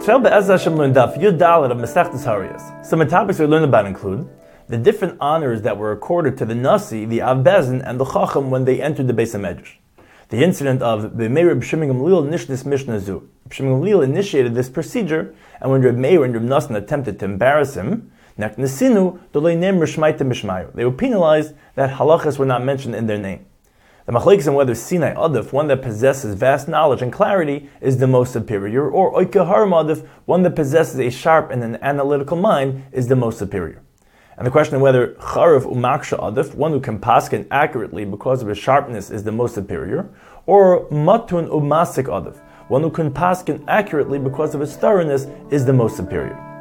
Shall Be'ez Hashem learn Daf Yud Dalet of Masechtas Hariyos. Some of the topics we learned about include the different honors that were accorded to the Nasi, the Av Bezin, and the Chacham when they entered the Beis HaMedrash. The incident of B'mei Reb Shimon Gamliel Nishnis Mishnah Zu. Reb Shimon Gamliel initiated this procedure, and when Reb Meir and Reb Nosson attempted to embarrass him, they were penalized that halachas were not mentioned in their name. The machlekes on whether Sinai Adif, one that possesses vast knowledge and clarity, is the most superior, or Oike Haram Adif, one that possesses a sharp and an analytical mind, is the most superior. And the question of whether Charav Umaksha Adif, one who can paskin accurately because of his sharpness, is the most superior, or Matun Umasik Adif, one who can paskin accurately because of his thoroughness, is the most superior.